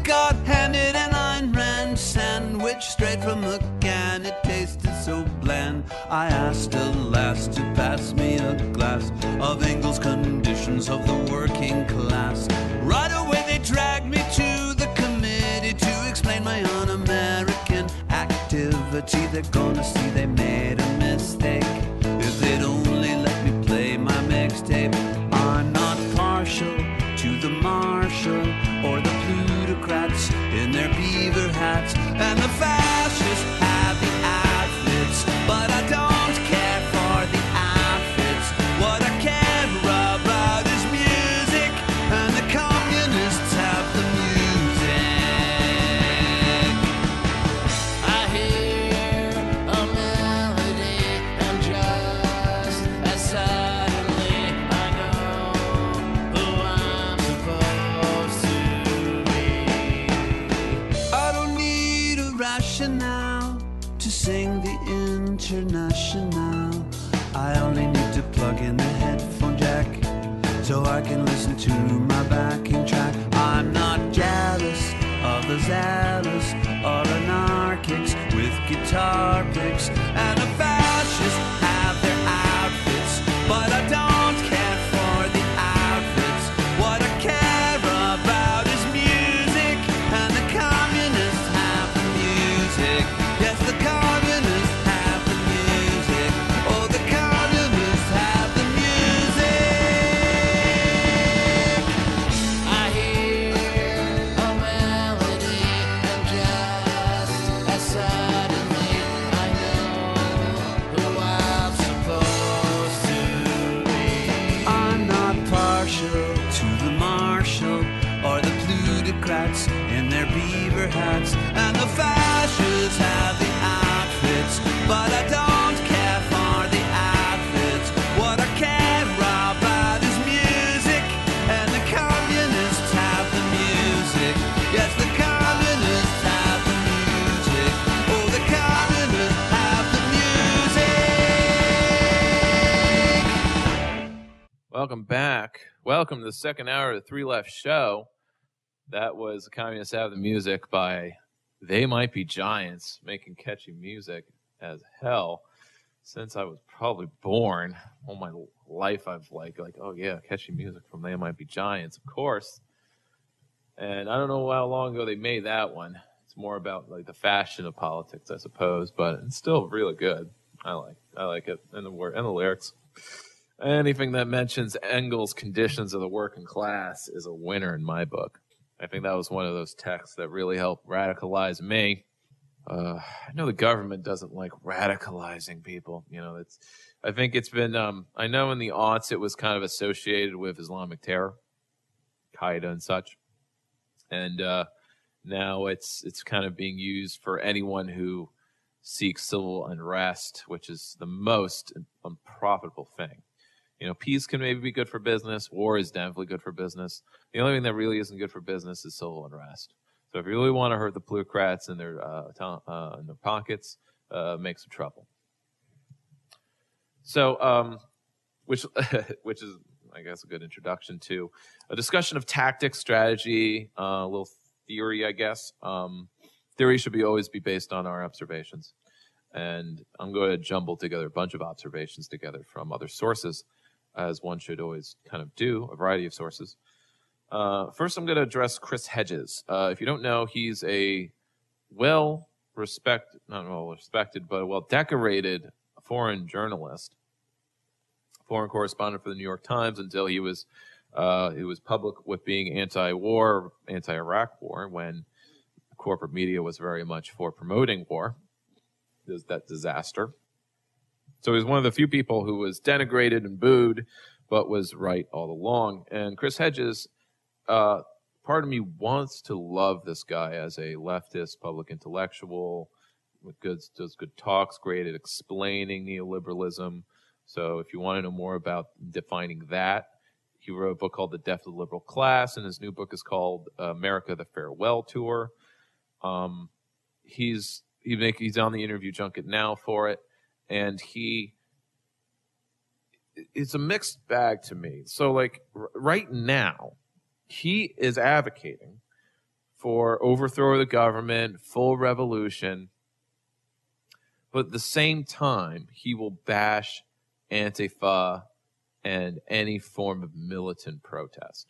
got handed an Ayn Rand sandwich straight from the can. It tasted so bland. I asked a lass to pass me a glass of Engels' Conditions of the Working Class. Right away they dragged me to the committee to explain my un-American activity. They're gonna see they made a mistake if they'd only let me play my mixtape. I'm not partial to the marshal or the plutocrats in their beaver hats, and the fascists have the outfits, but I don't care for the outfits. What I care about is music, and the communists have the music. I hear a melody, and just as suddenly I know who I'm supposed to be. I don't need a rationale to sing the International. I only need to plug in the headphone jack so I can listen to my backing track. I'm not jealous of the zealous or anarchics with guitar picks, and the fascists have their outfits, but I don't care for the outfits. What I care about is music, and the communists have the music. Yes, the communists have the music. Oh, the communists have the music. I hear a melody, and just as suddenly I know who I'm supposed to be. I'm not partial to the marshal or the plutocrats in their beaver hats, and the fascists have the outfits, but I don't care for the outfits. What I care about is music, and the communists have the music. Yes, the communists have the music. Oh, the communists have the music. Welcome back. Welcome to the second hour of the Three Left Show. That was The Communists Have the Music by They Might Be Giants, making catchy music as hell. Since I was probably born, all my life I've like, oh yeah, catchy music from They Might Be Giants, of course. And I don't know how long ago they made that one. It's more about like the fashion of politics, I suppose, but it's still really good. I like it, and the lyrics. Anything that mentions Engels' Conditions of the Working Class is a winner in my book. I think that was one of those texts that really helped radicalize me. I know the government doesn't like radicalizing people. You know, I think it's been, I know in the aughts it was kind of associated with Islamic terror, Qaeda and such. And now it's kind of being used for anyone who seeks civil unrest, which is the most unprofitable thing. You know, peace can maybe be good for business. War is definitely good for business. The only thing that really isn't good for business is civil unrest. So if you really want to hurt the plutocrats in their pockets, make some trouble. So, which is, I guess, a good introduction to a discussion of tactics, strategy, a little theory, I guess. Theory should always be based on our observations. And I'm going to jumble together a bunch of observations together from other sources, as one should always kind of do, a variety of sources. First, I'm going to address Chris Hedges. If you don't know, he's a well-respected, but a well-decorated foreign journalist, foreign correspondent for the New York Times until he was public with being anti-war, anti-Iraq war, when corporate media was very much for promoting war. There's that disaster. So he was one of the few people who was denigrated and booed, but was right all along. And Chris Hedges, part of me wants to love this guy as a leftist public intellectual, does good talks, great at explaining neoliberalism. So if you want to know more about defining that, he wrote a book called The Death of the Liberal Class, and his new book is called America, the Farewell Tour. He's on the interview junket now for it. And it's a mixed bag to me. So, like, right now, he is advocating for overthrow of the government, full revolution. But at the same time, he will bash Antifa and any form of militant protest.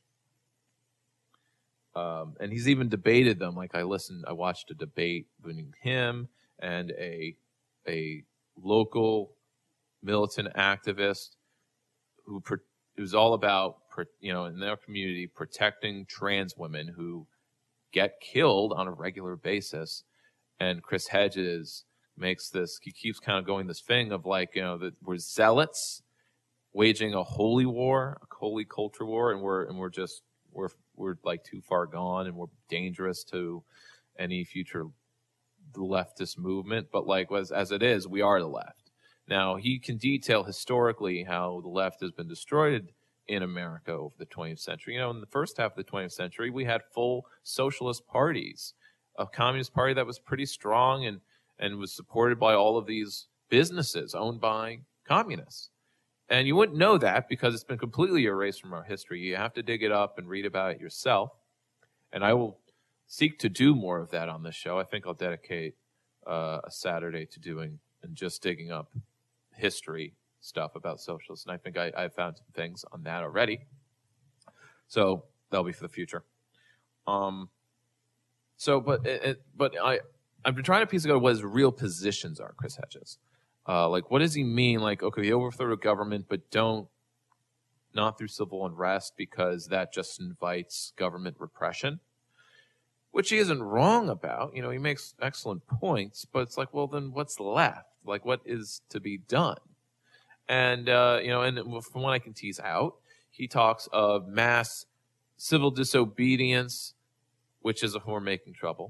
And he's even debated them. Like I watched a debate between him and a local militant activist who's all about, in their community, protecting trans women who get killed on a regular basis. And Chris Hedges he keeps kind of going this thing of like, that we're zealots waging a holy war, a holy culture war, and we're like too far gone, and we're dangerous to any future leftist movement. But like as it is, we are the left. Now he can detail historically how the left has been destroyed in America over the 20th century. In the first half of the 20th century, we had full socialist parties, a communist party that was pretty strong and was supported by all of these businesses owned by communists. And you wouldn't know that because it's been completely erased from our history. You have to dig it up and read about it yourself. And I will seek to do more of that on this show. I think I'll dedicate a Saturday to doing and just digging up history stuff about socialists. And I think I found some things on that already. So that'll be for the future. But I've been trying to piece together what his real positions are, Chris Hedges. Like, what does he mean? Like, okay, we overthrow the government, but not through civil unrest because that just invites government repression, which he isn't wrong about. He makes excellent points, but it's like, well, then what's left? Like, what is to be done? And, and from what I can tease out, he talks of mass civil disobedience, which is a form of making trouble.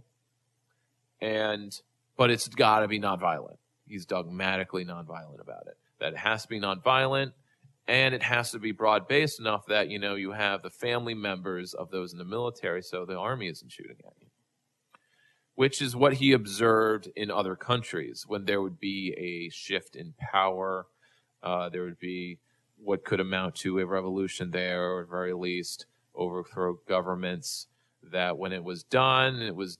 But it's got to be nonviolent. He's dogmatically nonviolent about it. That it has to be nonviolent, and it has to be broad-based enough that, you have the family members of those in the military, so the army isn't shooting at you. Which is what he observed in other countries when there would be a shift in power. There would be what could amount to a revolution there, or at the very least overthrow governments, that when it was done,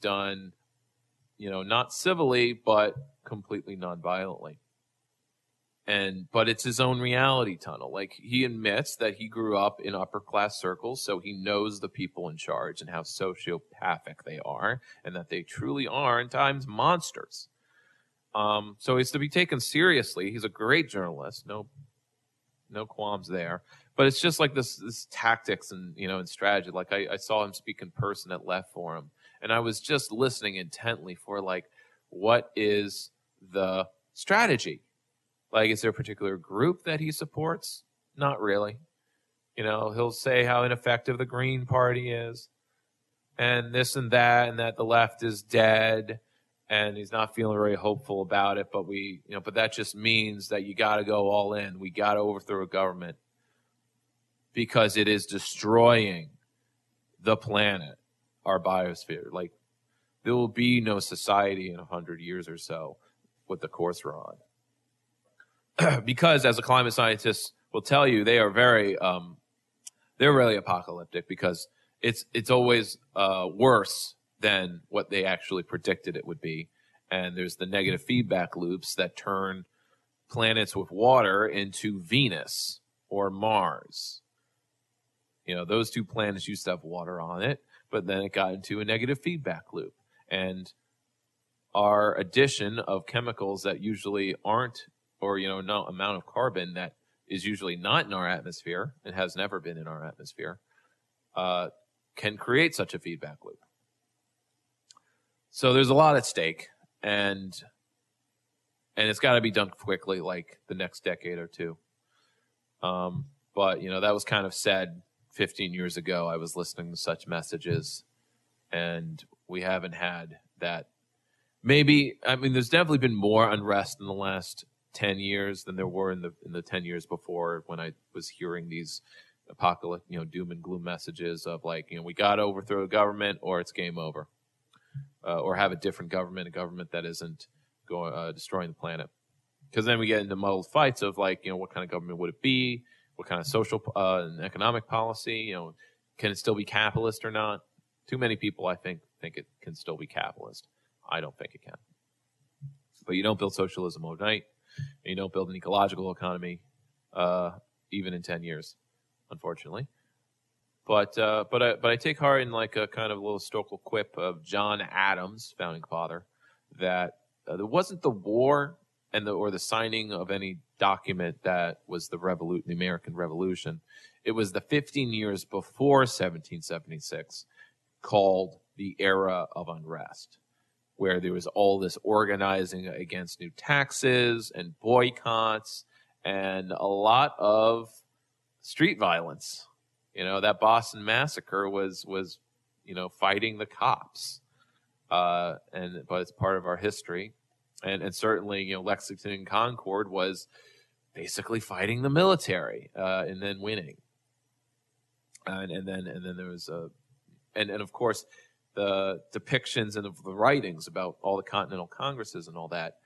not civilly, but completely nonviolently. But it's his own reality tunnel. Like, he admits that he grew up in upper class circles, so he knows the people in charge and how sociopathic they are, and that they truly are, in times, monsters. So he's to be taken seriously. He's a great journalist. No qualms there. But it's just like this tactics and, and strategy. Like, I saw him speak in person at Left Forum, and I was just listening intently for, like, what is the strategy? Like, is there a particular group that he supports? Not really. He'll say how ineffective the Green Party is, and this and that the left is dead, and he's not feeling very hopeful about it. But but that just means that you got to go all in. We got to overthrow a government because it is destroying the planet, our biosphere. Like, there will be no society in 100 years or so with the course we're on. Because, as a climate scientist will tell you, they are they're really apocalyptic, because it's always worse than what they actually predicted it would be. And there's the negative feedback loops that turn planets with water into Venus or Mars. Those two planets used to have water on it, but then it got into a negative feedback loop. And our addition of chemicals that usually aren't, or, no amount of carbon that is usually not in our atmosphere and has never been in our atmosphere, can create such a feedback loop. So there's a lot at stake, and it's got to be done quickly, like the next decade or two. But, that was kind of said 15 years ago. I was listening to such messages, and we haven't had that. There's definitely been more unrest in the last 10 years than there were in the 10 years before, when I was hearing these apocalypse, doom and gloom messages of like, we got to overthrow the government or it's game over, or have a different government, a government that isn't destroying the planet. Because then we get into muddled fights of like, what kind of government would it be? What kind of social and economic policy? Can it still be capitalist or not? Too many people, I think, think it can still be capitalist. I don't think it can. But you don't build socialism overnight, and you don't build an ecological economy even in 10 years, unfortunately. But I take heart in like a kind of little historical quip of John Adams, founding father, that there wasn't the war or the signing of any document that was the American Revolution. It was the 15 years before 1776 called the era of unrest, where there was all this organizing against new taxes and boycotts and a lot of street violence. That Boston Massacre was fighting the cops. But it's part of our history. And certainly, Lexington and Concord was basically fighting the military and then winning. And then there was and of course the depictions and the writings about all the Continental Congresses and all that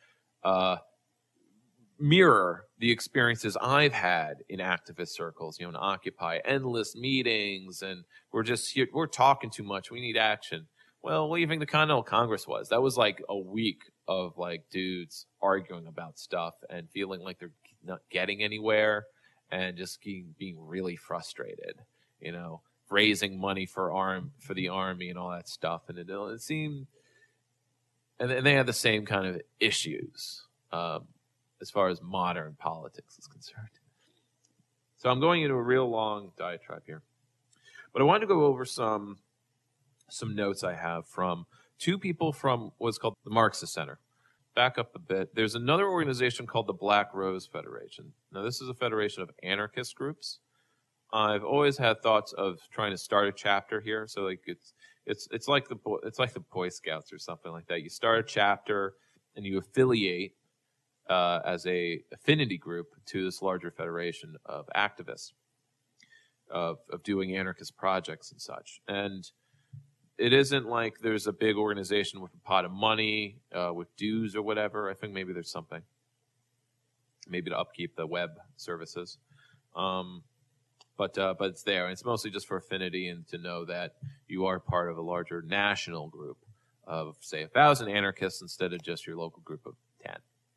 mirror the experiences I've had in activist circles, in Occupy, endless meetings, and we're talking too much. We need action. Well, what do you think the Continental Congress was? That was like a week of like dudes arguing about stuff and feeling like they're not getting anywhere and just being really frustrated, raising money for the army and all that stuff. And it seemed, and they had the same kind of issues as far as modern politics is concerned. So I'm going into a real long diatribe here, but I wanted to go over some notes I have from two people from what's called the Marxist Center. Back up a bit. There's another organization called the Black Rose Federation. Now, this is a federation of anarchist groups. I've always had thoughts of trying to start a chapter here. So like it's like the Boy Scouts or something like that. You start a chapter and you affiliate as a affinity group to this larger federation of activists of doing anarchist projects and such. And it isn't like there's a big organization with a pot of money, with dues or whatever. I think maybe there's something, maybe to upkeep the web services. But it's there. And it's mostly just for affinity and to know that you are part of a larger national group of, say, 1,000 anarchists instead of just your local group of 10.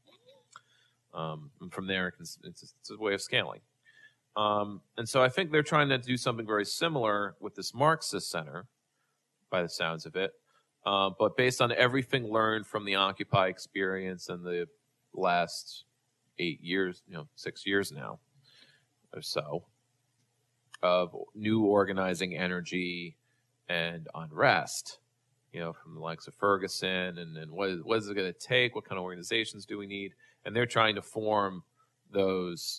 And from there, it's a way of scaling. And so I think they're trying to do something very similar with this Marxist Center, by the sounds of it, but based on everything learned from the Occupy experience in the last 8 years, 6 years now or so, of new organizing energy and unrest, from the likes of Ferguson, and what is it going to take? What kind of organizations do we need? And they're trying to form those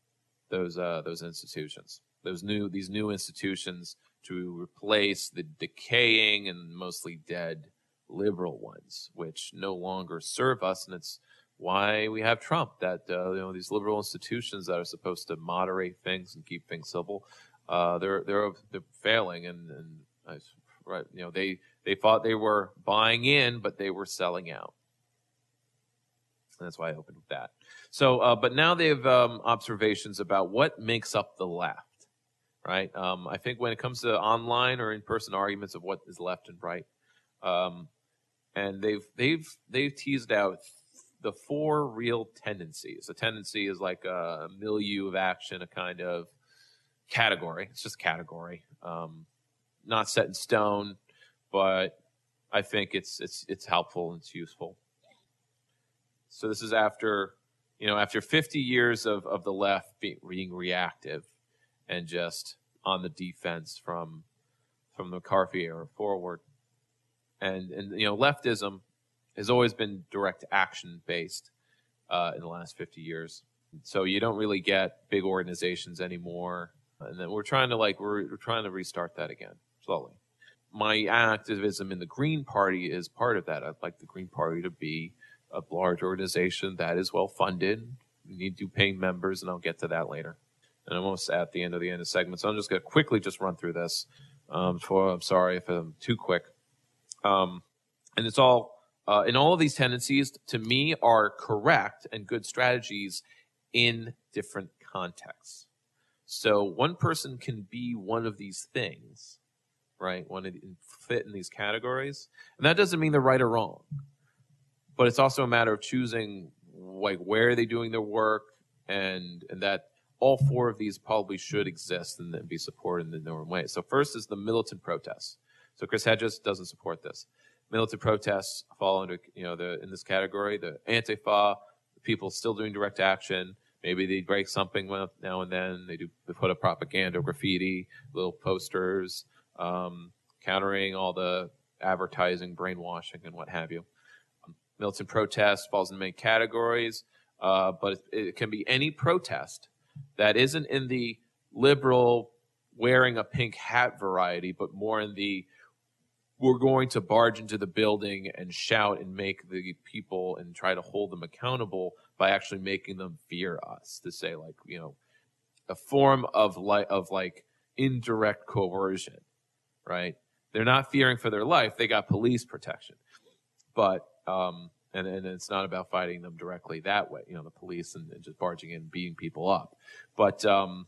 institutions, these new institutions, to replace the decaying and mostly dead liberal ones, which no longer serve us. And it's why we have Trump, that these liberal institutions that are supposed to moderate things and keep things civil, they're failing. And right, they thought they were buying in, but they were selling out. And that's why I opened with that. So, but now they have observations about what makes up the left. Right. I think when it comes to online or in-person arguments of what is left and right, and they've teased out the 4 real tendencies. A tendency is like a milieu of action, a kind of category. It's just a category, not set in stone, but I think it's helpful and it's useful. So this is after 50 years of the left being reactive and just on the defense from the McCarthy era forward. And leftism has always been direct action based in the last 50 years. So you don't really get big organizations anymore. And then we're trying to restart that again, slowly. My activism in the Green Party is part of that. I'd like the Green Party to be a large organization that is well funded. We need to pay members, and I'll get to that later. And I'm almost at the end of the segment, so I'm just going to quickly just run through this. I'm sorry if I'm too quick. And it's all, and all of these tendencies, to me, are correct and good strategies in different contexts. So one person can be one of these things right? Want to fit in these categories. And that doesn't mean they're right or wrong, but it's also a matter of choosing like where are they doing their work, and that all four of these probably should exist and then be supported in their own way. So first is the militant protests. So Chris Hedges doesn't support this. Militant protests fall under, in this category, the Antifa, people still doing direct action. Maybe they break something now and then. They put up propaganda, graffiti, little posters, countering all the advertising, brainwashing, and what have you. Militant protest falls in many categories, but it can be any protest that isn't in the liberal wearing a pink hat variety, but more in the we're going to barge into the building and shout and make the people and try to hold them accountable by actually making them fear us, to say like, a form of like indirect coercion, right? They're not fearing for their life. They got police protection, but, and it's not about fighting them directly that way, the police and just barging in and beating people up. But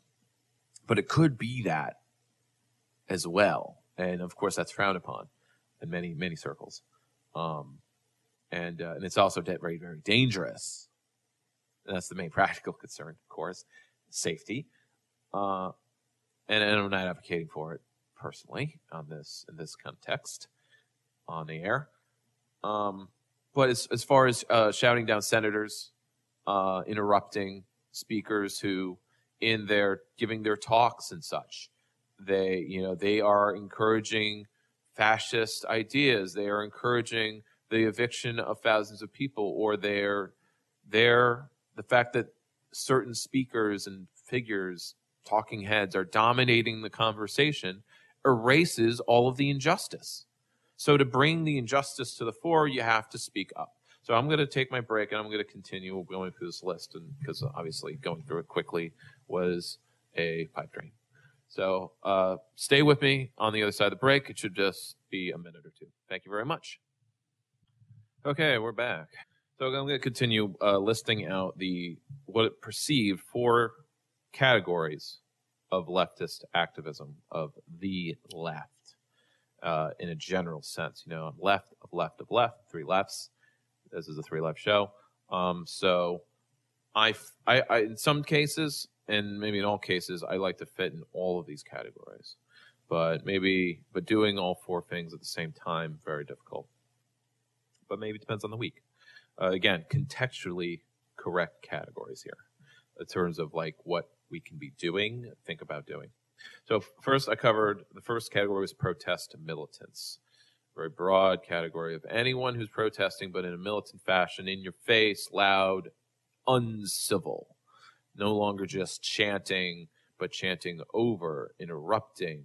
it could be that as well. And of course that's frowned upon in many, many circles. And it's also very, very dangerous. And that's the main practical concern, of course, safety. And I'm not advocating for it personally in this context on the air. But as far as shouting down senators, interrupting speakers who giving their talks and such, they are encouraging fascist ideas. They are encouraging the eviction of thousands of people, or the fact that certain speakers and figures, talking heads, are dominating the conversation erases all of the injustice. So to bring the injustice to the fore, you have to speak up. So I'm going to take my break and I'm going to continue going through this list, and because obviously going through it quickly was a pipe dream. So stay with me on the other side of the break. It should just be a minute or two. Thank you very much. Okay, we're back. So I'm going to continue listing out what it perceived 4 categories of leftist activism, of the left, in a general sense. Left of left of left, 3 lefts. This is a 3 left show. So I in some cases, and maybe in all cases, I like to fit in all of these categories. But doing all 4 things at the same time, very difficult. But maybe it depends on the week. Again, contextually correct categories here in terms of like what we can be doing, think about doing. So first, I covered the first category was protest militants. Very broad category of anyone who's protesting, but in a militant fashion, in your face, loud, uncivil. No longer just chanting, but chanting over, interrupting,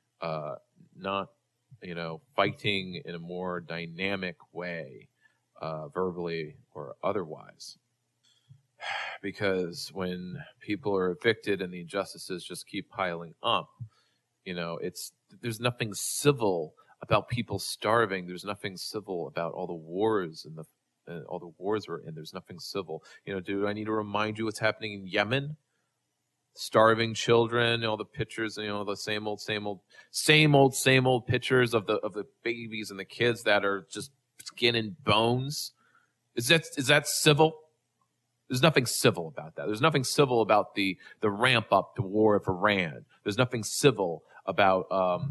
not, fighting in a more dynamic way, verbally or otherwise. Because when people are evicted and the injustices just keep piling up, there's nothing civil about people starving. There's nothing civil about all the wars and all the wars we're in. There's nothing civil. Do I need to remind you what's happening in Yemen? Starving children, all the pictures, the same old pictures of the babies and the kids that are just skin and bones. Is that civil? There's nothing civil about that. There's nothing civil about the ramp up to war of Iran. There's nothing civil about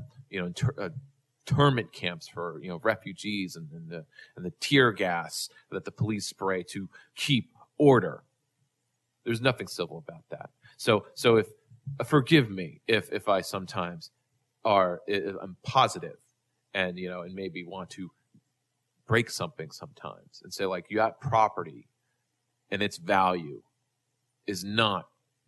internment camps for refugees and the tear gas that the police spray to keep order. There's nothing civil about that. So if forgive me if I sometimes I'm positive and and maybe want to break something sometimes and say like you got property and its value is not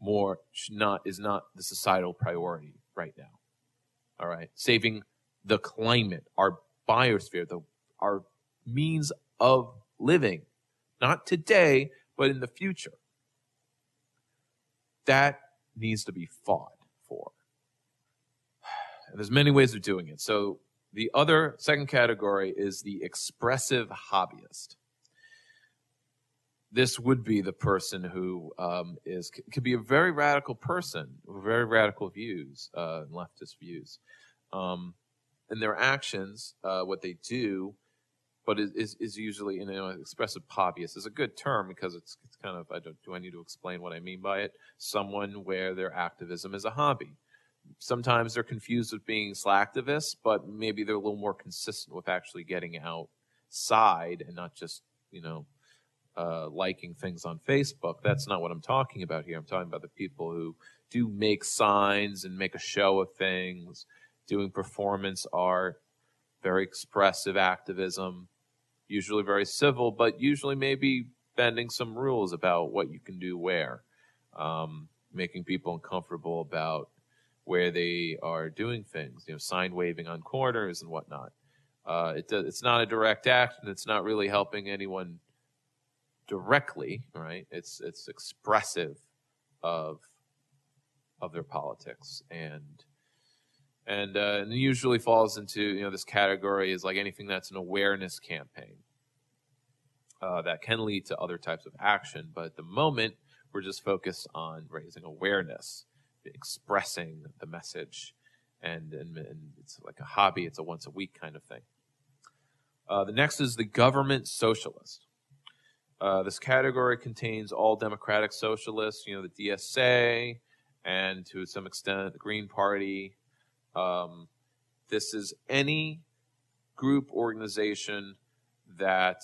the societal priority right now. All right, saving the climate, our biosphere, our means of living, not today, but in the future. That needs to be fought for. And there's many ways of doing it. So the other second category is the expressive hobbyist. This would be the person who could be a very radical person with very radical views, leftist views. and their actions, what they do, but is usually, expressive hobbyist is a good term because it's kind of, do I need to explain what I mean by it? Someone where their activism is a hobby. Sometimes they're confused with being slacktivists, but maybe they're a little more consistent with actually getting outside and not just, liking things on Facebook. That's not what I'm talking about here. I'm talking about the people who do make signs and make a show of things, doing performance art, very expressive activism, usually very civil, but usually maybe bending some rules about what you can do where, making people uncomfortable about where they are doing things, sign waving on corners and whatnot. It's not a direct act, and it's not really helping anyone directly, right? It's expressive of their politics, and it usually falls into this category is like anything that's an awareness campaign that can lead to other types of action. But at the moment, we're just focused on raising awareness, expressing the message, and it's like a hobby. It's a once a week kind of thing. The next is the government socialist. This category contains all democratic socialists, the DSA, and to some extent the Green Party. This is any group organization that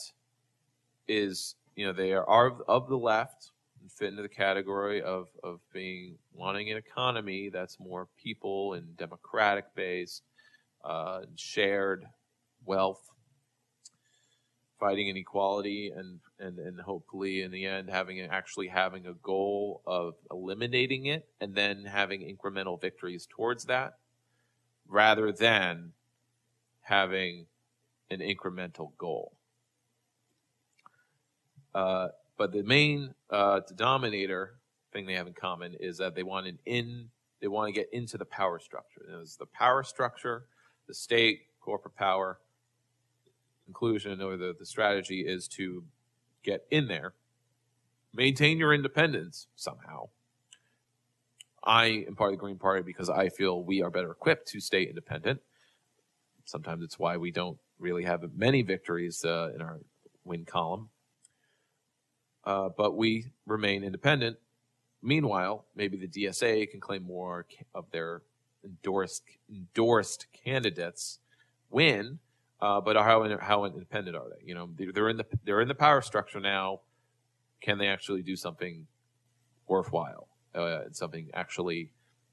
is, they are of the left and fit into the category of wanting an economy that's more people and democratic based, and shared wealth, fighting inequality, and hopefully in the end having a goal of eliminating it and then having incremental victories towards that, rather than having an incremental goal. But the main denominator thing they have in common is that they want to get into the power structure. There's the power structure, the state, corporate power. Conclusion or the strategy is to get in there, maintain your independence somehow. I am part of the Green Party because I feel we are better equipped to stay independent. Sometimes it's why we don't really have many victories in our win column. But we remain independent. Meanwhile, maybe the DSA can claim more of their endorsed candidates win. But how independent are they? They're in the power structure now. Can they actually do something worthwhile? Something actually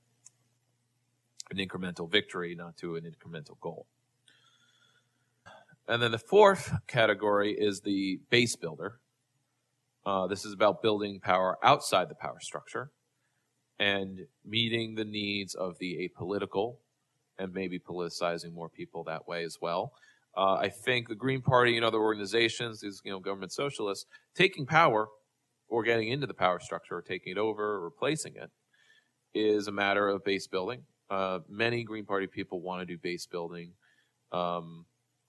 an incremental victory, not to an incremental goal. And then the fourth category is the base builder. This is about building power outside the power structure and meeting the needs of the apolitical and maybe politicizing more people that way as well. I think the Green Party and other organizations, these government socialists, taking power or getting into the power structure or taking it over or replacing it is a matter of base building. Many Green Party people want to do base building, and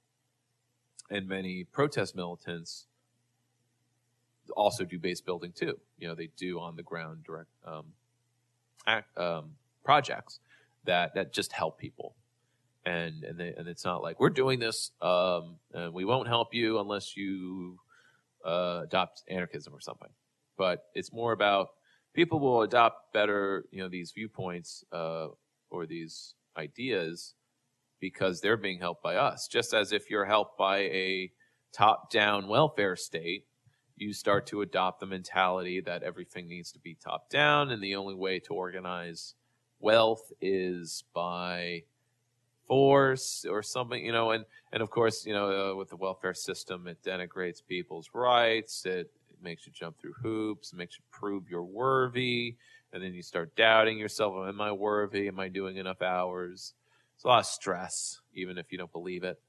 many protest militants also do base building too. They do on the ground direct projects that just help people. And it's not like we're doing this and we won't help you unless you adopt anarchism or something. But it's more about people will adopt better, these viewpoints or these ideas because they're being helped by us. Just as if you're helped by a top-down welfare state, you start to adopt the mentality that everything needs to be top-down, and the only way to organize wealth is by force or something, and of course, with the welfare system, it denigrates people's rights, it makes you jump through hoops, it makes you prove you're worthy, and then you start doubting yourself. Am I worthy? Am I doing enough hours? It's a lot of stress, even if you don't believe it.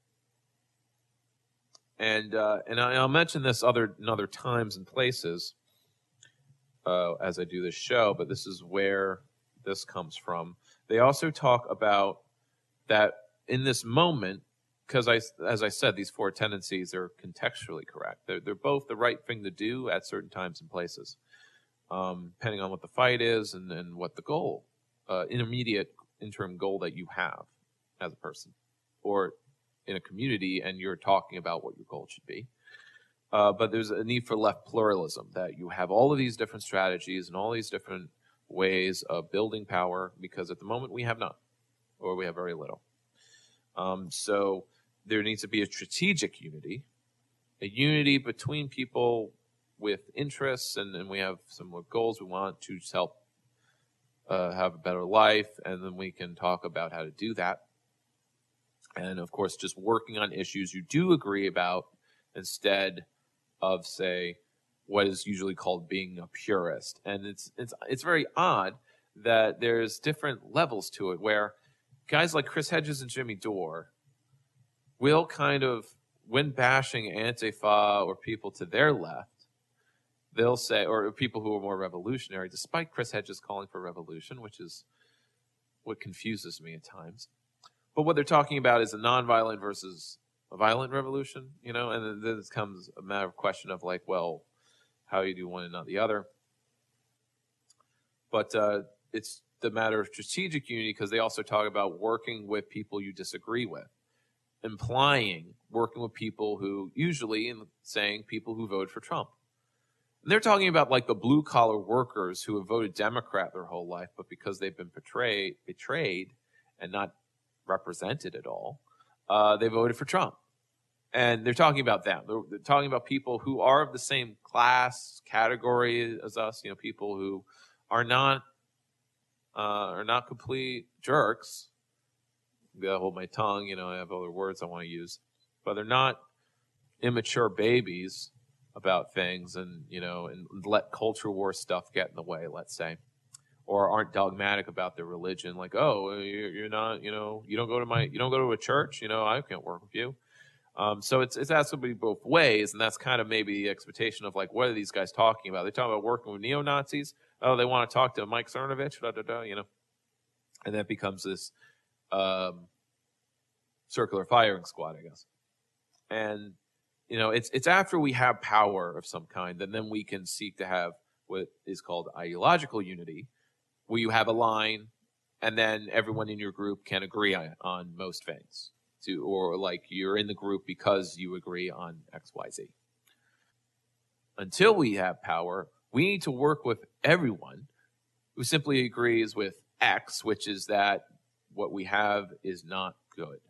And I'll mention this in other times and places as I do this show, but this is where this comes from. They also talk about that in this moment, because as I said, these four tendencies are contextually correct. They're both the right thing to do at certain times and places, depending on what the fight is and what the goal, intermediate interim goal that you have as a person. or in a community and you're talking about what your goal should be. But there's a need for left pluralism, that you have all of these different strategies and all these different ways of building power, because at the moment we have none, or we have very little. So there needs to be a strategic unity, a unity between people with interests, and we have some goals we want to help have a better life, and then we can talk about how to do that. And of course, just working on issues you do agree about instead of, say, what is usually called being a purist. And it's very odd that there's different levels to it, where guys like Chris Hedges and Jimmy Dore will kind of, when bashing Antifa or people to their left, they'll say, or people who are more revolutionary, despite Chris Hedges calling for revolution, which is what confuses me at times. But what they're talking about is a nonviolent versus a violent revolution, you know, and then it comes a matter of question of like, well, how you do one and not the other. But it's the matter of strategic unity, because they also talk about working with people you disagree with, implying working with people who usually, in saying people who voted for Trump. And they're talking about like the blue collar workers who have voted Democrat their whole life, but because they've been betrayed and not represented at all, they voted for Trump. And they're talking about them. They're talking about people who are of the same class category as us, you know, people who are not complete jerks. I gotta hold my tongue, you know, I have other words I want to use, but they're not immature babies about things, and you know, and let culture war stuff get in the way, let's say, or aren't dogmatic about their religion, like, oh, you're not, you know, you don't go to a church, you know, I can't work with you. So it's has to be both ways, and that's kind of maybe the expectation of like, what are these guys talking about? They're talking about working with neo-Nazis. Oh, they want to talk to Mike Cernovich, you know, and that becomes this circular firing squad, I guess. And you know, it's after we have power of some kind, and then we can seek to have what is called ideological unity, where you have a line, and then everyone in your group can agree on most things. Or like you're in the group because you agree on X, Y, Z. Until we have power, we need to work with everyone who simply agrees with X, which is that what we have is not good.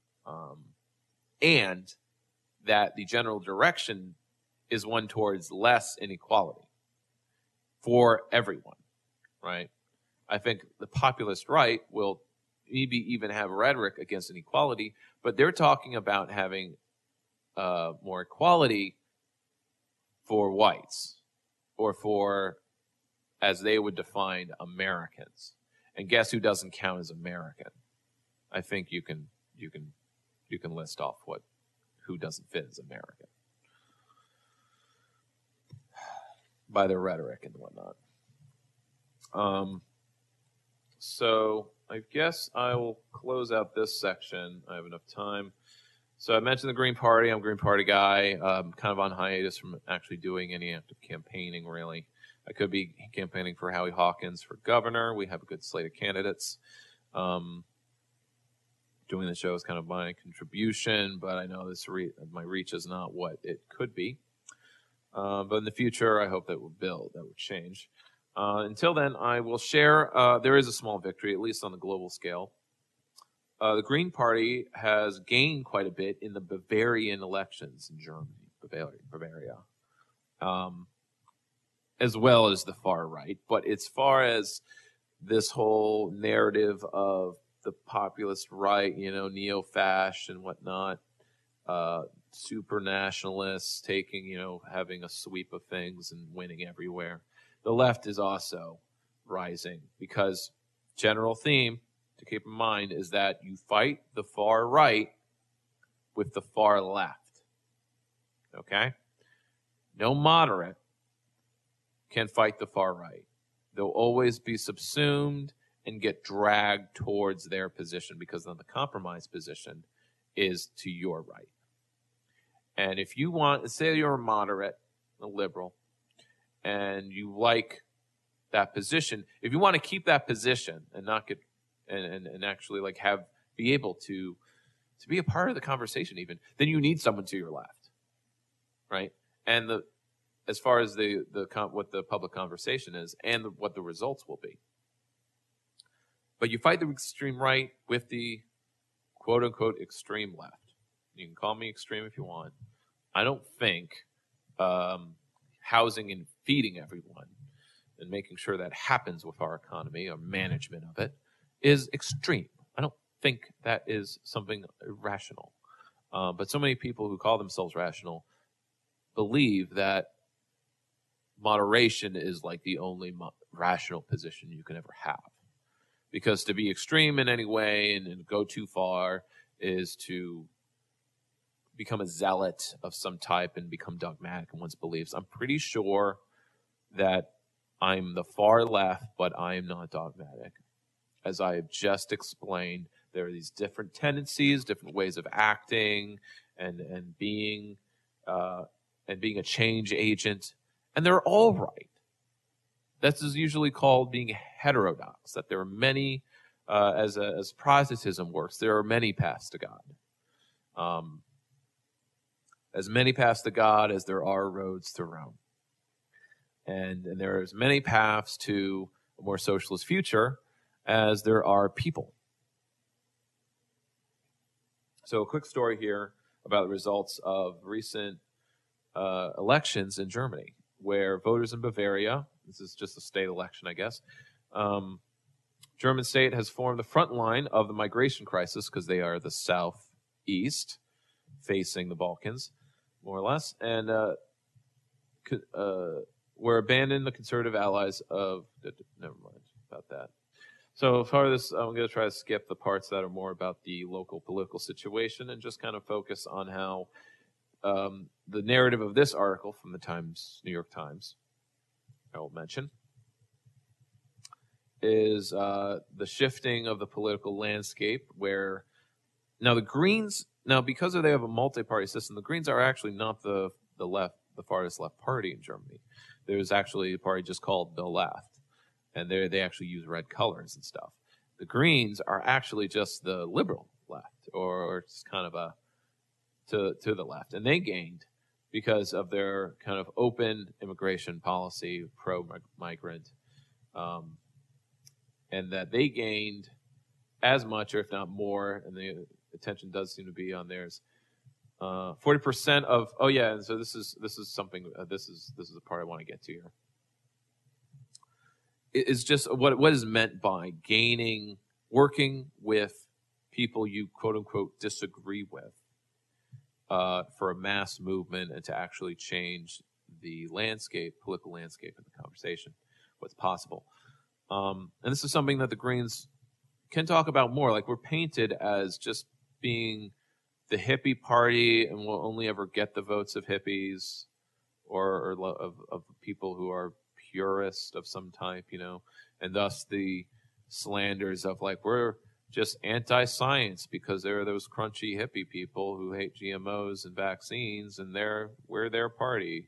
And that the general direction is one towards less inequality for everyone, right? I think the populist right will maybe even have rhetoric against inequality, but they're talking about having more equality for whites, or for, as they would define, Americans. And guess who doesn't count as American? I think you can list off who doesn't fit as American by their rhetoric and whatnot. So I guess I will close out this section. I have enough time. So I mentioned the Green Party. I'm a Green Party guy. I'm kind of on hiatus from actually doing any active campaigning, really. I could be campaigning for Howie Hawkins for governor. We have a good slate of candidates. Doing the show is kind of my contribution, but I know my reach is not what it could be. But in the future, I hope that will change. Until then, I will share, there is a small victory, at least on the global scale. The Green Party has gained quite a bit in the Bavarian elections in Germany, Bavaria, as well as the far right. But as far as this whole narrative of the populist right, you know, neo-fash and whatnot, super nationalists taking, you know, having a sweep of things and winning everywhere. The left is also rising, because general theme to keep in mind is that you fight the far right with the far left. Okay? No moderate can fight the far right. They'll always be subsumed and get dragged towards their position, because then the compromise position is to your right. And if you want, say you're a moderate, a liberal, and you like that position, if you want to keep that position and not get and actually like be able to to be a part of the conversation even, then you need someone to your left, right? And as far as what the public conversation is and what the results will be. But you fight the extreme right with the quote-unquote extreme left. You can call me extreme if you want. I don't think housing and feeding everyone and making sure that happens with our economy or management of it is extreme. I don't think that is something irrational. But so many people who call themselves rational believe that moderation is like the only rational position you can ever have. Because to be extreme in any way and go too far is to become a zealot of some type and become dogmatic in one's beliefs. I'm pretty sure that I'm the far left, but I am not dogmatic. As I have just explained, there are these different tendencies, different ways of acting and being a change agent, and they're all right. This is usually called being heterodox, that there are many, as Protestantism works, there are many paths to God. As many paths to God as there are roads to Rome. And there are as many paths to a more socialist future as there are people. So a quick story here about the results of recent elections in Germany, where voters in Bavaria, this is just a state election, I guess, German state has formed the front line of the migration crisis because they are the southeast, facing the Balkans, more or less, and were abandoned the conservative allies of... Never mind about that. So as far as this, I'm going to try to skip the parts that are more about the local political situation and just kind of focus on how the narrative of this article from the New York Times, I will mention, is the shifting of the political landscape where now the Greens, because they have a multi-party system, the Greens are actually not the farthest left party in Germany. There's actually a party just called the Left, and they actually use red colors and stuff. The Greens are actually just the liberal left, or just kind of to the left, and they gained because of their kind of open immigration policy, pro-migrant, and that they gained as much, or if not more, and the attention does seem to be on theirs. 40% of and so this is something. This is the part I want to get to here. It's just what is meant by working with people you quote unquote disagree with for a mass movement and to actually change the political landscape in the conversation, what's possible. And this is something that the Greens can talk about more. Like, we're painted as just being the hippie party and will only ever get the votes of hippies or of people who are purist of some type, and thus the slanders of like, we're just anti-science because there are those crunchy hippie people who hate GMOs and vaccines, and we're their party.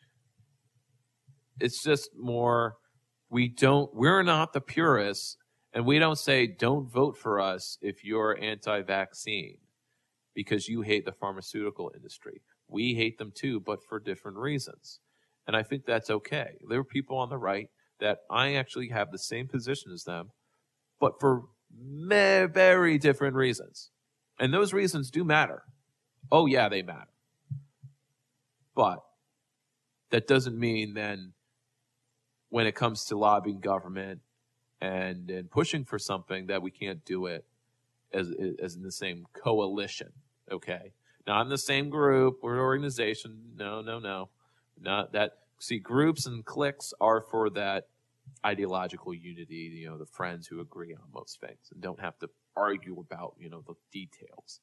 It's just more, we're not the purists, and we don't say don't vote for us if you're anti-vaccine because you hate the pharmaceutical industry. We hate them too, but for different reasons. And I think that's okay. There are people on the right that I actually have the same position as them, but for very different reasons. And those reasons do matter. Oh, yeah, they matter. But that doesn't mean then when it comes to lobbying government and pushing for something that we can't do it as in the same coalition, okay? Not in the same group or organization. No. Not that. See, groups and cliques are for that ideological unity, the friends who agree on most things and don't have to argue about, the details.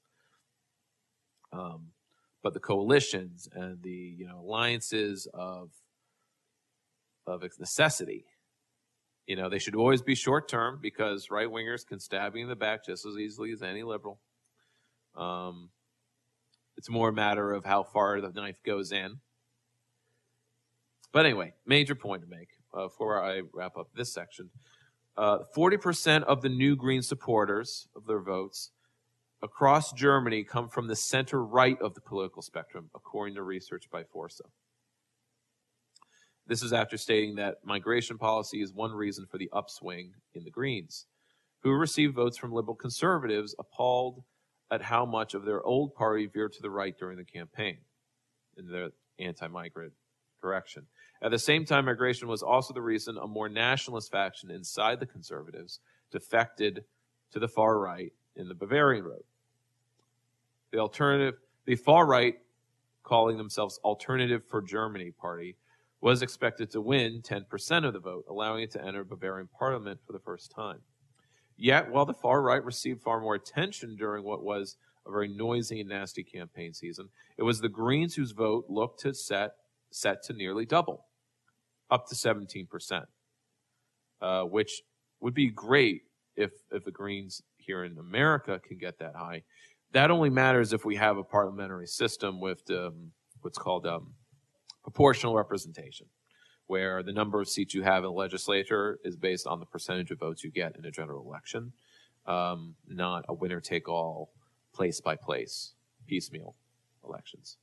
But the coalitions and the, alliances of necessity, they should always be short-term because right-wingers can stab you in the back just as easily as any liberal. It's more a matter of how far the knife goes in. But anyway, major point to make before I wrap up this section. 40% of the new Green supporters of their votes across Germany come from the center-right of the political spectrum, according to research by Forza. This is after stating that migration policy is one reason for the upswing in the Greens, who received votes from liberal conservatives appalled at how much of their old party veered to the right during the campaign in the anti-migrant direction. At the same time, migration was also the reason a more nationalist faction inside the conservatives defected to the far right in the Bavarian road. The far right, calling themselves Alternative for Germany Party, was expected to win 10% of the vote, allowing it to enter Bavarian parliament for the first time. Yet, while the far right received far more attention during what was a very noisy and nasty campaign season, it was the Greens whose vote looked to set to nearly double, up to 17%, which would be great if the Greens here in America can get that high. That only matters if we have a parliamentary system with what's called proportional representation, where the number of seats you have in the legislature is based on the percentage of votes you get in a general election, not a winner-take-all, place-by-place, piecemeal elections.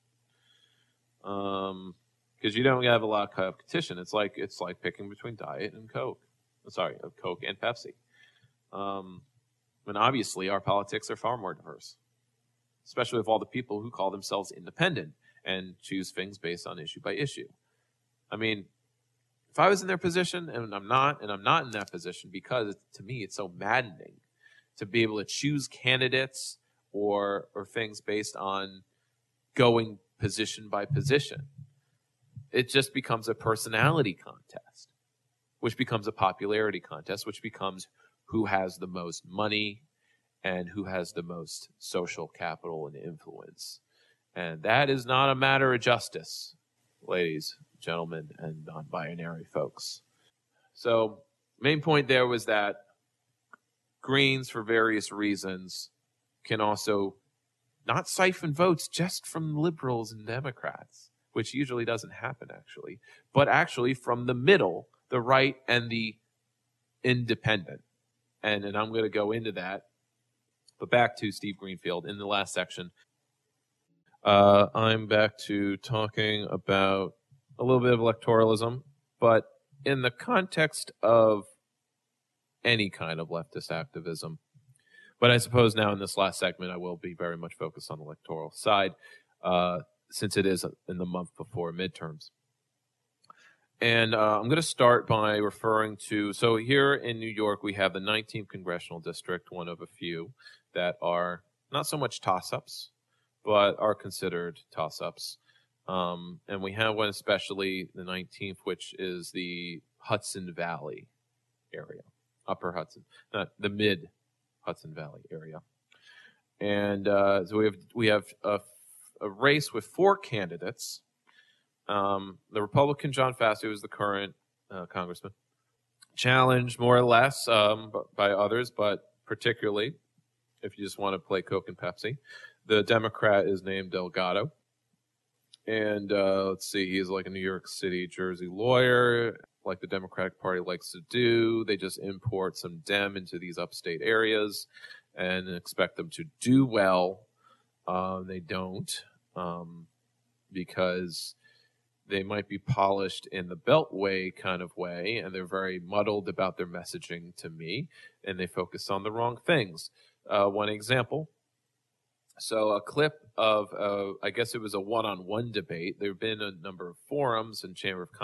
Because you don't have a lot of competition. It's like picking between Diet and Coke. Coke and Pepsi. And obviously, our politics are far more diverse, especially with all the people who call themselves independent and choose things based on issue by issue. I mean, if I was in their position, and I'm not in that position, because to me it's so maddening to be able to choose candidates or things based on going position by position. It just becomes a personality contest, which becomes a popularity contest, which becomes who has the most money and who has the most social capital and influence. And that is not a matter of justice, ladies, gentlemen, and non-binary folks. So, main point there was that Greens, for various reasons, can also not siphon votes just from liberals and Democrats, which usually doesn't happen, actually, but actually from the middle, the right, and the independent. And I'm going to go into that. But back to Steve Greenfield in the last section. I'm back to talking about a little bit of electoralism, but in the context of any kind of leftist activism. But I suppose now in this last segment, I will be very much focused on the electoral side, since it is in the month before midterms. And I'm going to start by referring to, so here in New York, we have the 19th Congressional District, one of a few that are not so much toss-ups, but are considered toss-ups. And we have one especially, the 19th, which is the Hudson Valley area, Upper Hudson, not the mid-Hudson Valley area. And so we have a race with 4 candidates. The Republican John Fassi, who is the current congressman, challenged more or less by others, but particularly if you just want to play Coke and Pepsi. The Democrat is named Delgado. And let's see, he's like a New York City, Jersey lawyer, like the Democratic Party likes to do. They just import some Dem into these upstate areas and expect them to do well. They don't, because they might be polished in the Beltway kind of way, and they're very muddled about their messaging to me, and they focus on the wrong things. One example. So a clip of, I guess it was a one-on-one debate. There have been a number of forums and Chamber of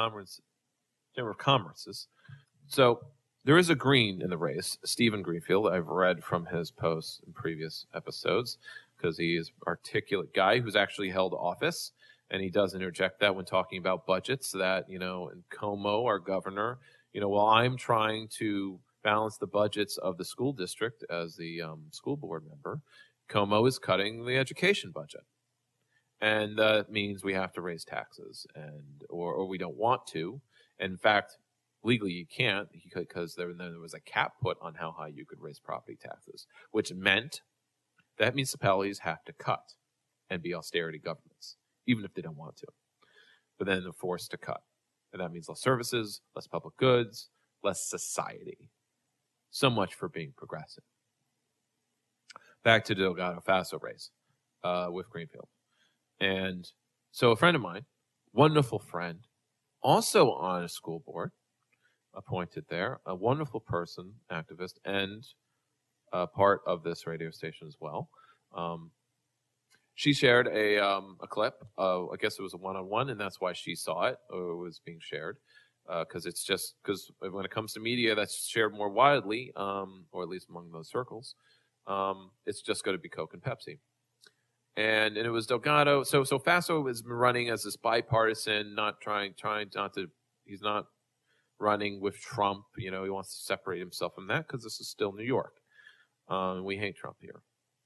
Commerce's. So there is a Green in the race, Stephen Greenfield. I've read from his posts in previous episodes because he is an articulate guy who's actually held office, and he does interject that when talking about budgets that, in Cuomo, our governor, while I'm trying to balance the budgets of the school district as the school board member, Cuomo is cutting the education budget. And that means we have to raise taxes, or we don't want to. In fact, legally you can't, because there was a cap put on how high you could raise property taxes, which meant that municipalities have to cut and be austerity governments, even if they don't want to. But then they're forced to cut. And that means less services, less public goods, less society. So much for being progressive. back to Delgado Faso race with Greenfield. And so a friend of mine, wonderful friend, also on a school board, appointed there, a wonderful person, activist, and part of this radio station as well. She shared a clip of, I guess it was a one-on-one, and that's why she saw it, or it was being shared. Because it's just, because when it comes to media that's shared more widely, or at least among those circles, it's just going to be Coke and Pepsi. And it was Delgado. So Faso is running as this bipartisan, he's not running with Trump. You know, he wants to separate himself from that because this is still New York. We hate Trump here.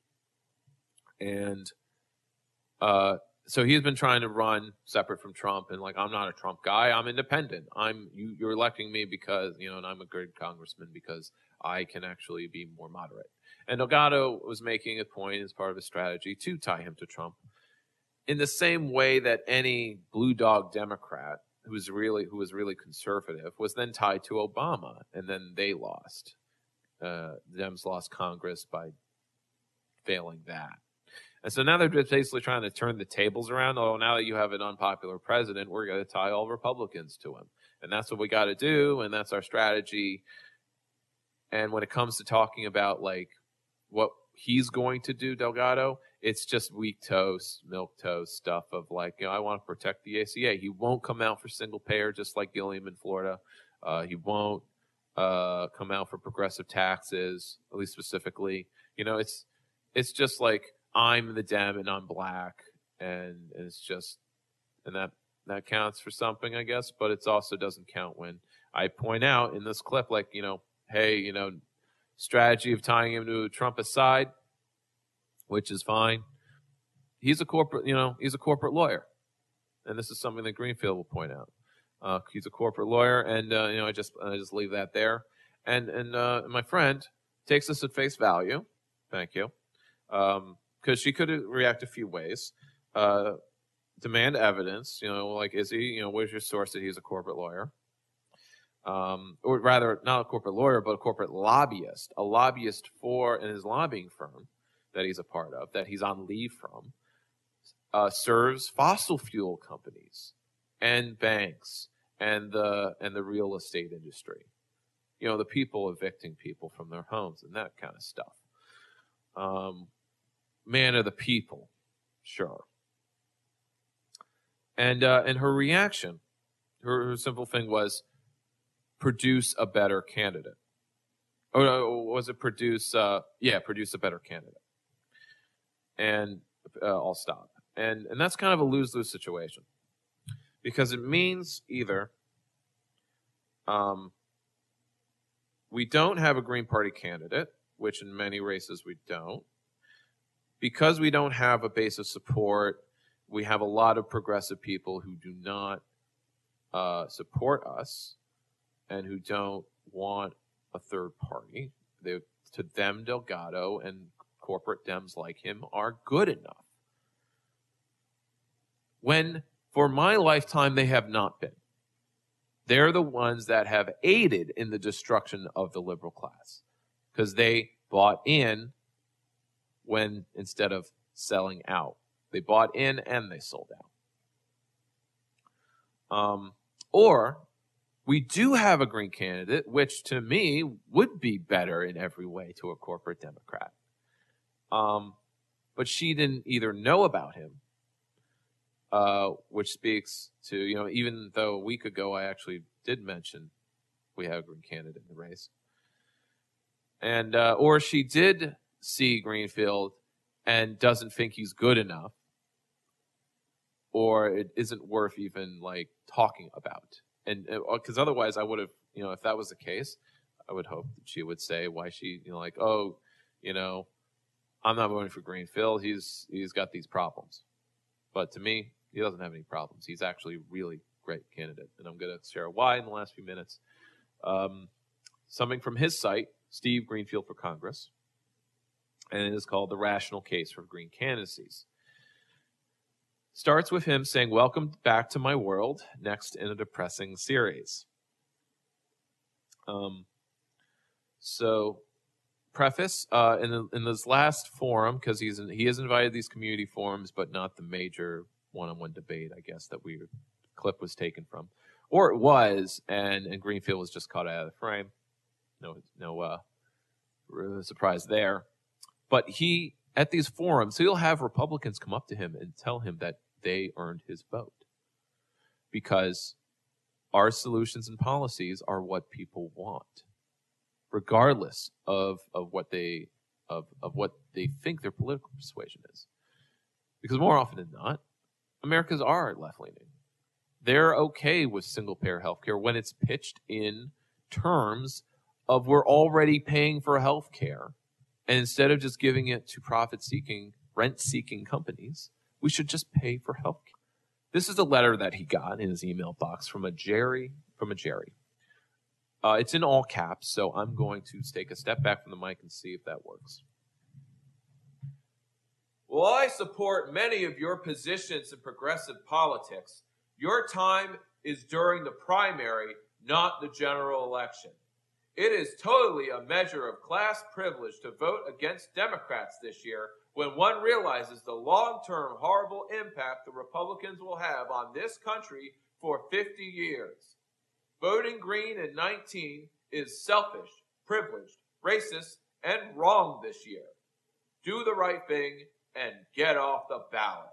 And so he's been trying to run separate from Trump, and like, I'm not a Trump guy. I'm independent. You're electing me because, you know, and I'm a good congressman because I can actually be more moderate. And Delgado was making a point as part of his strategy to tie him to Trump in the same way that any blue dog Democrat who was really conservative was then tied to Obama, and then they lost. The Dems lost Congress by failing that. And so now they're just basically trying to turn the tables around. Oh, now that you have an unpopular president, we're going to tie all Republicans to him. And that's what we got to do, and that's our strategy. And when it comes to talking about, like, what he's going to do, Delgado, it's just weak toast, milk toast stuff of, like, you know, I want to protect the ACA. He won't come out for single payer, just like Gilliam in Florida. He won't come out for progressive taxes, at least specifically. You know, it's just like, I'm the Dem and I'm black, and it's just, and that counts for something, I guess, but it also doesn't count when I point out in this clip, like, you know, hey, you know, strategy of tying him to Trump aside, which is fine. He's a corporate lawyer, and this is something that Greenfield will point out. He's a corporate lawyer, and you know, I just leave that there. And my friend takes this at face value. Thank you. Because she could react a few ways. Demand evidence, you know, like, is he, you know, where's your source that he's a corporate lawyer? Or rather, not a corporate lawyer, but a corporate lobbyist, a lobbyist for, in his lobbying firm that he's a part of, that he's on leave from, serves fossil fuel companies and banks and the real estate industry. You know, the people evicting people from their homes and that kind of stuff. Man of the people, sure. And her reaction, her simple thing was, produce a better candidate. Or was it produce a better candidate. And I'll stop. And that's kind of a lose-lose situation. Because it means either we don't have a Green Party candidate, which in many races we don't. Because we don't have a base of support, we have a lot of progressive people who do not support us and who don't want a third party. To them, Delgado and corporate Dems like him are good enough. When, for my lifetime, they have not been. They're the ones that have aided in the destruction of the liberal class because they bought in when instead of selling out. They bought in and they sold out. Or we do have a Green candidate, which to me would be better in every way to a corporate Democrat. But she didn't either know about him, which speaks to, you know, even though a week ago I actually did mention we have a Green candidate in the race. And, or she did see Greenfield and doesn't think he's good enough, or it isn't worth even, like, talking about. And because otherwise I would have, you know, if that was the case, I would hope that she would say why she, you know, like, oh, you know, I'm not voting for Greenfield. He's got these problems. But to me, he doesn't have any problems. He's actually a really great candidate. And I'm going to share why in the last few minutes. Something from his site, Steve Greenfield for Congress. And it is called The Rational Case for Green Candidacies. Starts with him saying, "Welcome back to my world," next in a depressing series. So preface in this last forum, because he has invited these community forums, but not the major one-on-one debate, I guess, that clip was taken from, or it was, and Greenfield was just caught out of the frame. No surprise there. But he, at these forums, he'll have Republicans come up to him and tell him that they earned his vote because our solutions and policies are what people want, regardless of what they think their political persuasion is. Because more often than not, Americans are left-leaning. They're okay with single-payer health care when it's pitched in terms of we're already paying for health care, and instead of just giving it to profit-seeking, rent-seeking companies, we should just pay for health care. This is a letter that he got in his email box from a Jerry. It's in all caps, so I'm going to take a step back from the mic and see if that works. While I support many of your positions in progressive politics, your time is during the primary, not the general election. It is totally a measure of class privilege to vote against Democrats this year when one realizes the long-term horrible impact the Republicans will have on this country for 50 years. Voting Green in 19 is selfish, privileged, racist, and wrong this year. Do the right thing and get off the ballot.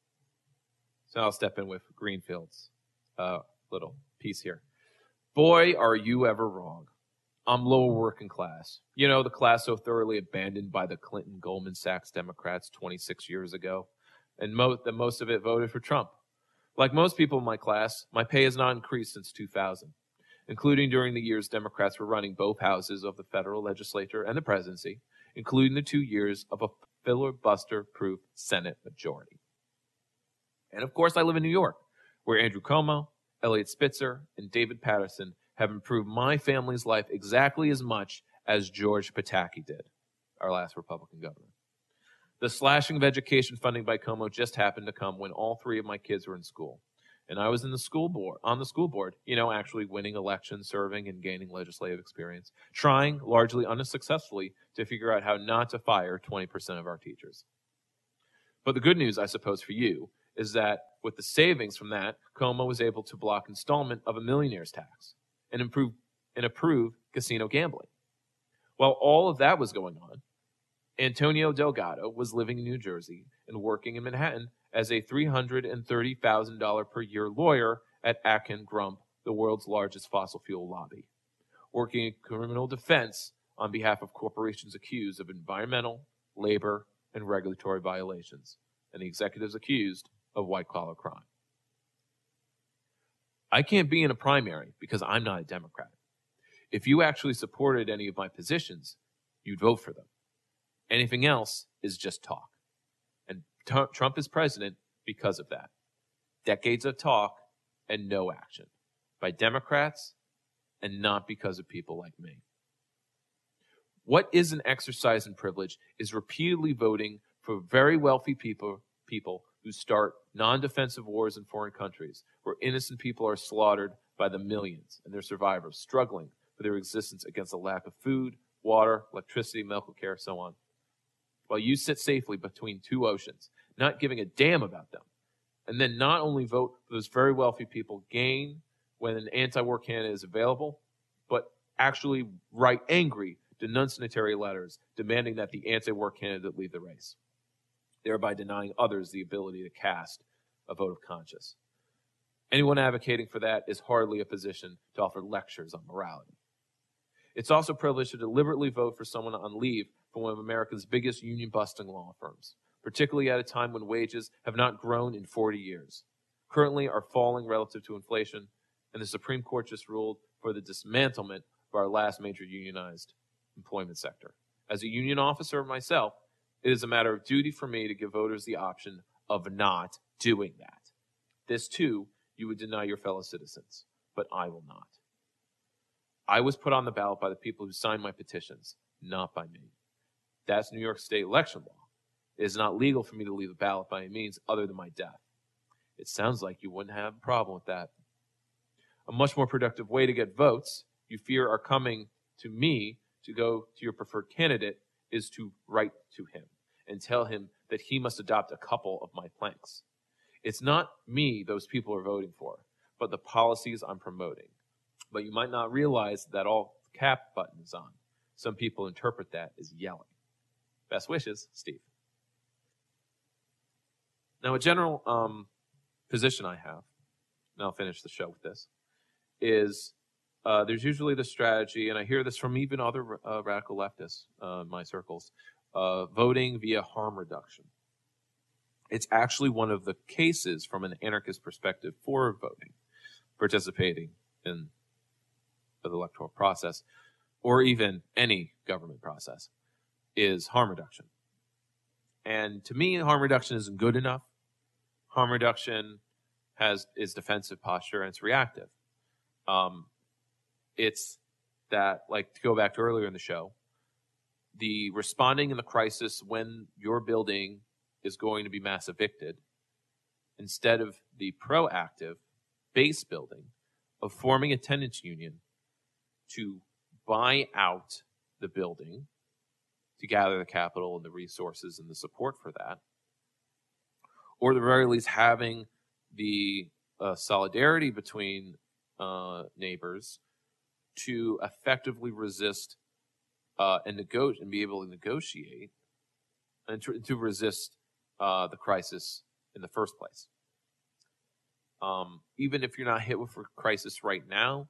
So I'll step in with Greenfield's little piece here. Boy, are you ever wrong. I'm lower working class. You know, the class so thoroughly abandoned by the Clinton Goldman Sachs Democrats 26 years ago, and most of it voted for Trump. Like most people in my class, my pay has not increased since 2000, including during the years Democrats were running both houses of the federal legislature and the presidency, including the 2 years of a filibuster-proof Senate majority. And of course, I live in New York, where Andrew Cuomo, Eliot Spitzer, and David Paterson have improved my family's life exactly as much as George Pataki did, our last Republican governor. The slashing of education funding by Cuomo just happened to come when all three of my kids were in school. And I was on the school board, actually winning elections, serving, and gaining legislative experience, trying, largely unsuccessfully, to figure out how not to fire 20% of our teachers. But the good news, I suppose, for you, is that with the savings from that, Cuomo was able to block installment of a millionaire's tax and approve casino gambling. While all of that was going on, Antonio Delgado was living in New Jersey and working in Manhattan as a $330,000 per year lawyer at Akin Grump, the world's largest fossil fuel lobby, working in criminal defense on behalf of corporations accused of environmental, labor, and regulatory violations, and the executives accused of white-collar crime. I can't be in a primary because I'm not a Democrat. If you actually supported any of my positions, you'd vote for them. Anything else is just talk. And Trump is president because of that. Decades of talk and no action by Democrats and not because of people like me. What is an exercise in privilege is repeatedly voting for very wealthy people who start non-defensive wars in foreign countries where innocent people are slaughtered by the millions and their survivors struggling for their existence against a lack of food, water, electricity, medical care, so on. While you sit safely between two oceans, not giving a damn about them, and then not only vote for those very wealthy people gain when an anti-war candidate is available, but actually write angry denunciatory letters demanding that the anti-war candidate leave the race, thereby denying others the ability to cast a vote of conscience. Anyone advocating for that is hardly a position to offer lectures on morality. It's also privileged to deliberately vote for someone on leave from one of America's biggest union-busting law firms, particularly at a time when wages have not grown in 40 years, currently are falling relative to inflation, and the Supreme Court just ruled for the dismantlement of our last major unionized employment sector. As a union officer myself, it is a matter of duty for me to give voters the option of not doing that. This, too, you would deny your fellow citizens, but I will not. I was put on the ballot by the people who signed my petitions, not by me. That's New York State election law. It is not legal for me to leave a ballot by any means other than my death. It sounds like you wouldn't have a problem with that. A much more productive way to get votes, you fear, are coming to me to go to your preferred candidate is to write to him and tell him that he must adopt a couple of my planks. It's not me those people are voting for, but the policies I'm promoting. But you might not realize that all cap button is on. Some people interpret that as yelling. Best wishes, Steve. Now, a general position I have, and I'll finish the show with this, is there's usually the strategy, and I hear this from even other radical leftists in my circles, voting via harm reduction. It's actually one of the cases from an anarchist perspective for voting, participating in the electoral process, or even any government process, is harm reduction. And to me, harm reduction isn't good enough. Harm reduction is defensive posture, and it's reactive. It's that, like, to go back to earlier in the show, the responding in the crisis when your building is going to be mass evicted, instead of the proactive base building of forming a tenants union to buy out the building, to gather the capital and the resources and the support for that, or at the very least having the solidarity between neighbors to effectively resist and be able to negotiate and to resist the crisis in the first place. Even if you're not hit with a crisis right now,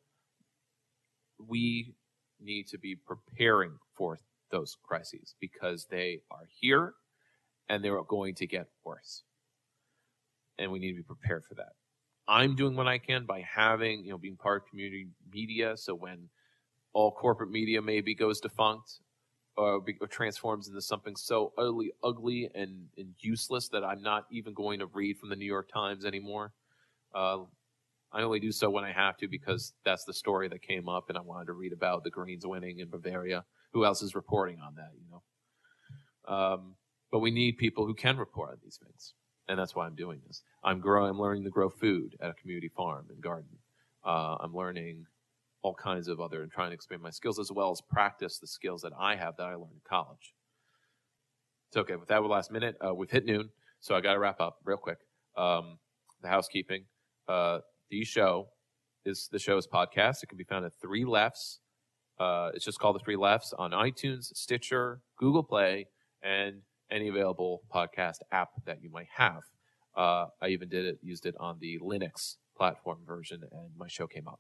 we need to be preparing for those crises because they are here and they're going to get worse. And we need to be prepared for that. I'm doing what I can by having, being part of community media. So when all corporate media maybe goes defunct or transforms into something so utterly ugly and useless that I'm not even going to read from the New York Times anymore. I only do so when I have to because that's the story that came up and I wanted to read about the Greens winning in Bavaria. Who else is reporting on that, But we need people who can report on these things. And that's why I'm doing this. I'm learning to grow food at a community farm and garden. I'm learning all kinds of other and trying to expand my skills as well as practice the skills that I have that I learned in college. It's okay. With that, last minute, we've hit noon, so I got to wrap up real quick. The housekeeping. The show is podcast. It can be found at 3 Lefts. It's just called The 3 Lefts on iTunes, Stitcher, Google Play, and any available podcast app that you might have. I even used it on the Linux platform version, and my show came up.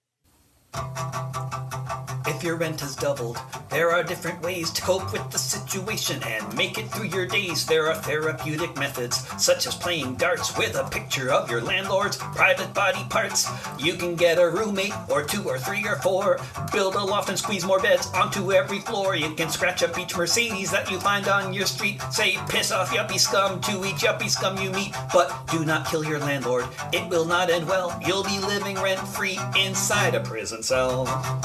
If your rent has doubled, there are different ways to cope with the situation and make it through your days. There are therapeutic methods, such as playing darts with a picture of your landlord's private body parts. You can get a roommate, or 2 or 3 or 4, build a loft and squeeze more beds onto every floor. You can scratch up each Mercedes that you find on your street. Say, piss off yuppie scum to each yuppie scum you meet. But do not kill your landlord. It will not end well. You'll be living rent-free inside a prison cell.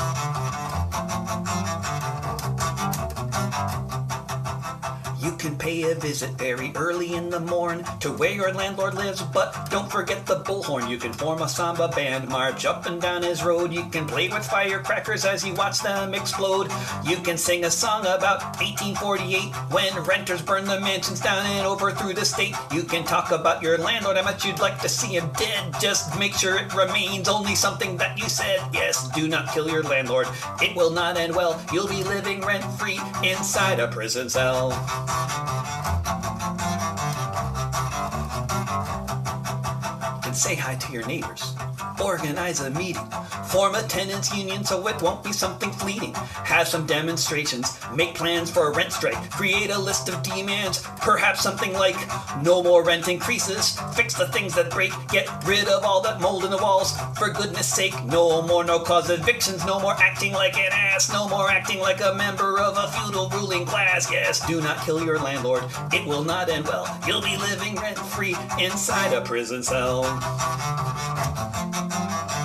You can pay a visit very early in the morn to where your landlord lives, but don't forget the bullhorn. You can form a samba band, march up and down his road. You can play with firecrackers as you watch them explode. You can sing a song about 1848 when renters burned the mansions down and overthrew the state. You can talk about your landlord, how much you'd like to see him dead. Just make sure it remains only something that you said. Yes, do not kill your landlord. It will not end well. You'll be living rent-free inside a prison cell. And say hi to your neighbors. Organize a meeting. Form a tenants union so it won't be something fleeting. Have some demonstrations. Make plans for a rent strike. Create a list of demands. Perhaps something like no more rent increases. Fix the things that break. Get rid of all that mold in the walls. For goodness sake, no more no-cause evictions. No more acting like an ass. No more acting like a member of a feudal ruling class. Yes, do not kill your landlord. It will not end well. You'll be living rent-free inside a prison cell.